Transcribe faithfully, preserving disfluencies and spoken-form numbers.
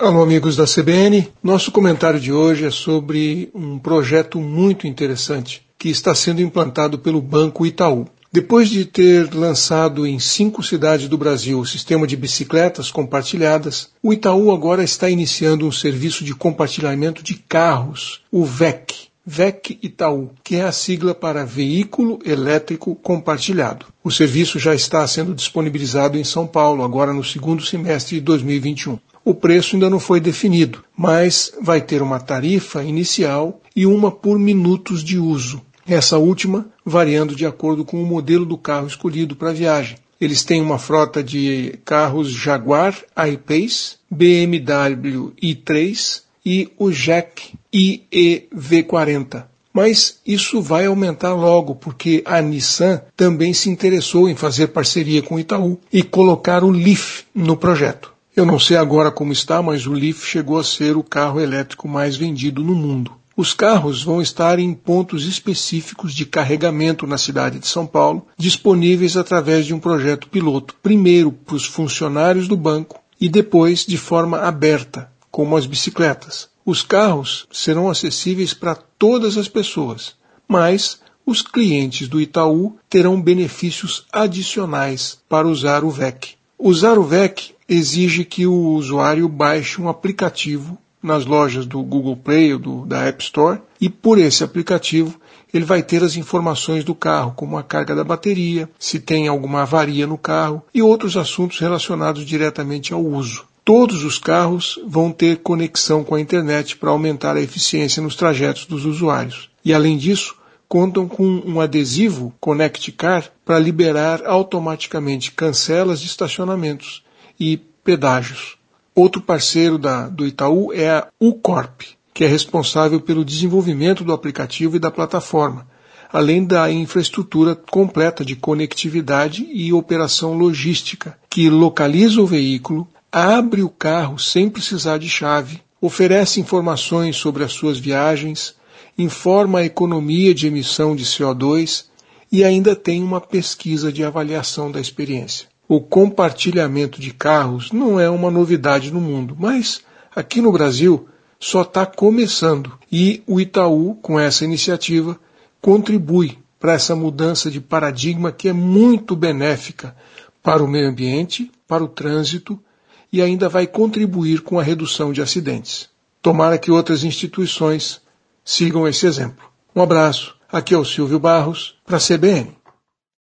Alô, amigos da C B N. Nosso comentário de hoje é sobre um projeto muito interessante que está sendo implantado pelo Banco Itaú. Depois de ter lançado em cinco cidades do Brasil o sistema de bicicletas compartilhadas, o Itaú agora está iniciando um serviço de compartilhamento de carros, o V E C. V E C Itaú, que é a sigla para Veículo Elétrico Compartilhado. O serviço já está sendo disponibilizado em São Paulo, agora no segundo semestre de dois mil e vinte e um. O preço ainda não foi definido, mas vai ter uma tarifa inicial e uma por minutos de uso. Essa última variando de acordo com o modelo do carro escolhido para a viagem. Eles têm uma frota de carros Jaguar I-Pace, B M W i três e o Jeque I E V quarenta. Mas isso vai aumentar logo, porque a Nissan também se interessou em fazer parceria com o Itaú e colocar o Leaf no projeto. Eu não sei agora como está, mas o Leaf chegou a ser o carro elétrico mais vendido no mundo. Os carros vão estar em pontos específicos de carregamento na cidade de São Paulo, disponíveis através de um projeto piloto, primeiro para os funcionários do banco e depois de forma aberta, como as bicicletas. Os carros serão acessíveis para todas as pessoas, mas os clientes do Itaú terão benefícios adicionais para usar o V E C. Usar o V E C exige que o usuário baixe um aplicativo nas lojas do Google Play ou do, da App Store, e por esse aplicativo ele vai ter as informações do carro, como a carga da bateria, se tem alguma avaria no carro e outros assuntos relacionados diretamente ao uso. Todos os carros vão ter conexão com a internet para aumentar a eficiência nos trajetos dos usuários. E além disso, contam com um adesivo Connect Car para liberar automaticamente cancelas de estacionamentos e pedágios. Outro parceiro da, do Itaú é a U-Corp, que é responsável pelo desenvolvimento do aplicativo e da plataforma, além da infraestrutura completa de conectividade e operação logística, que localiza o veículo, abre o carro sem precisar de chave, oferece informações sobre as suas viagens, informa a economia de emissão de C O dois e ainda tem uma pesquisa de avaliação da experiência. O compartilhamento de carros não é uma novidade no mundo, mas aqui no Brasil só está começando e o Itaú, com essa iniciativa, contribui para essa mudança de paradigma que é muito benéfica para o meio ambiente, para o trânsito e ainda vai contribuir com a redução de acidentes. Tomara que outras instituições sigam esse exemplo. Um abraço, aqui é o Silvio Barros, para a C B N.